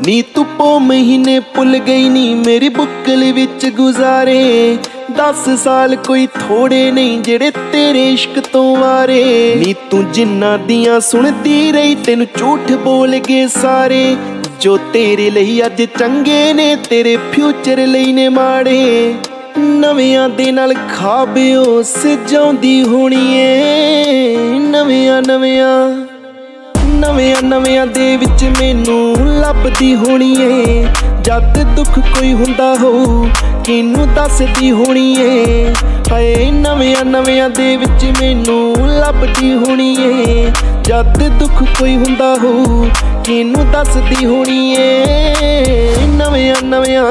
ਨੀ ਤੂੰ ਪੋ ਮਹੀਨੇ ਭੁੱਲ ਗਈ ਨੀ ਮੇਰੀ ਬੁੱਕਲ ਵਿੱਚ ਗੁਜ਼ਾਰੇ। 10 ਸਾਲ ਕੋਈ ਥੋੜੇ ਨਹੀਂ ਜਿਹੜੇ ਤੇਰੇ ਇਸ਼ਕ ਤੋਂ ਵਾਰੇ। ਨੀ ਤੂੰ ਜਿੰਨਾਂ ਦੀਆਂ ਸੁਣਦੀ ਰਹੀ ਤੈਨੂੰ ਝੂਠ ਬੋਲ ਗਏ ਸਾਰੇ। ਜੋ ਤੇਰੇ ਲਈ ਅੱਜ ਚੰਗੇ ਨੇ ਤੇਰੇ ਫਿਊਚਰ ਲਈ ਨੇ ਮਾੜੇ। ਨਵਿਆਂ ਦੇ ਨਾਲ ਖਾਬ ਉਹ ਸਜਾਉਂਦੀ ਹੋਣੀ ਏ। ਨਵਿਆਂ ਦੇ ਵਿੱਚ ਮੈਨੂੰ ਲੱਭਦੀ ਹੋਣੀ ਏ। ਜਦ ਦੁੱਖ ਕੋਈ ਹੁੰਦਾ ਹੋਊ ਕਿਹਨੂੰ ਦੱਸਦੀ ਹੋਣੀ ਏ। ਹਾਏ ਨਵਿਆਂ ਦੇ ਵਿੱਚ ਮੈਨੂੰ ਲੱਭਦੀ ਹੋਣੀ ਏ। ਜਦ ਦੁੱਖ ਕੋਈ ਹੁੰਦਾ ਹੋਊ ਕਿਹਨੂੰ ਦੱਸਦੀ ਹੋਣੀ ਏ। ਨਵਿਆਂ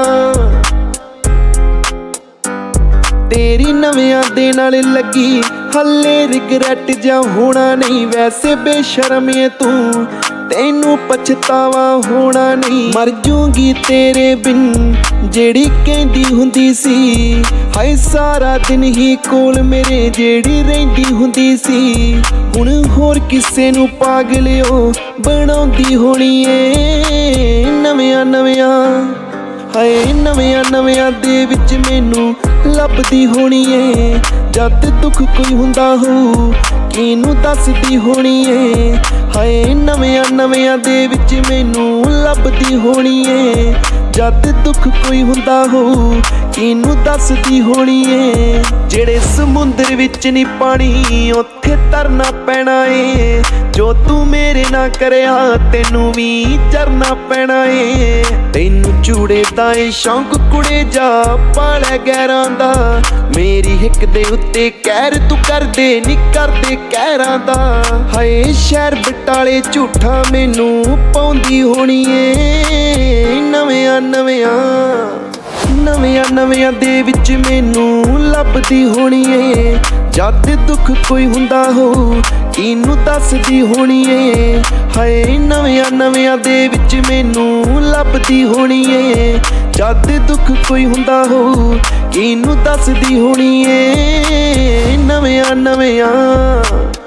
ਤੇਰੀ ਨਵਿਆਂ ਦੇ ਨਾਲ ਲੱਗੀ ਹੱਲੇ ਰਿਗਰੈਟ ਜਾਂ ਹੋਣਾ ਨਹੀਂ। ਵੈਸੇ ਬੇਸ਼ਰਮ ਏ ਤੂੰ ਤੈਨੂੰ ਪਛਤਾਵਾ ਹੋਣਾ ਨਹੀਂ। ਮਰ ਜੂਗੀ ਤੇਰੇ ਬਿਨ ਜਿਹੜੀ ਕਹਿੰਦੀ ਹੁੰਦੀ ਸੀ। ਹਾਏ ਸਾਰਾ ਦਿਨ ਹੀ ਕੋਲ ਮੇਰੇ ਜਿਹੜੀ ਰਹਿੰਦੀ ਹੁੰਦੀ ਸੀ। ਹੁਣ ਹੋਰ ਕਿਸੇ ਨੂੰ ਪਾਗਲਿਓ ਬਣਾਉਂਦੀ ਹੋਣੀ ਏ। ਨਵਿਆਂ ਹਾਏ ਨਵਿਆਂ ਦੇ ਵਿੱਚ ਮੈਨੂੰ ਲੱਭਦੀ ਹੋਣੀ ਏ। ਜਦ ਦੁੱਖ ਕੋਈ ਹੁੰਦਾ ਹੋਊ ਕਿਹਨੂੰ ਦੱਸਦੀ ਹੋਣੀ ਏ। ਹਾਏ ਨਵਿਆਂ ਦੇ ਵਿੱਚ ਮੈਨੂੰ ਲੱਭਦੀ ਹੋਣੀ ਏ। ਜਦ ਦੁੱਖ ਕੋਈ ਹੁੰਦਾ ਹੋਊ ਕਿਹਨੂੰ ਦੱਸਦੀ ਹੋਣੀ ਏ। ਜਿਹੜੇ ਸਮੁੰਦਰ ਵਿੱਚ ਨੀ ਪਾਣੀ ਉੱਥੇ ਤਰਨਾ ਪੈਣਾ ਏ। ਜੋ ਤੂੰ ਮੇਰੇ ਨਾਲ ਕਰਿਆ ਤੈਨੂੰ ਵੀ ਚਰਨਾ ਪੈਣਾ ਏ। ਤੈਨੂੰ ਚੂੜੇ ਦਾ ਏ ਸ਼ੌਂਕ ਕੁੜੇ ਜਾ ਪਾਲਿਆ ਗੈਰਾਂ ਦਾ। ਮੇਰੀ ਹਿੱਕ ਦੇ ਉੱਤੇ ਕਹਿਰ ਤੂੰ ਕਰਦੇ ਨੀ ਕਰਦੇ ਕਹਿਰਾਂ ਦਾ। ਹਾਏ ਸ਼ਹਿਰ ਬਟਾਲੇ ਝੂਠਾ ਮੈਨੂੰ ਪਾਉਂਦੀ ਹੋਣੀ ਏ। ਨਵਿਆਂ ਦੇ ਵਿੱਚ ਮੈਨੂੰ ਲੱਭਦੀ ਹੋਣੀ ਏ। ਜਦ ਦੁੱਖ ਕੋਈ ਹੁੰਦਾ ਹੋਊ ਕਿਹਨੂੰ ਦੱਸਦੀ ਹੋਣੀ ਏ। ਹਾਏ ਨਵਿਆਂ ਦੇ ਵਿੱਚ ਮੈਨੂੰ ਲੱਭਦੀ ਹੋਣੀ ਏ। ਜਦ ਦੁੱਖ ਕੋਈ ਹੁੰਦਾ ਹੋਊ ਕਿਹਨੂੰ ਦੱਸਦੀ ਹੋਣੀ ਏ। ਨਵਿਆਂ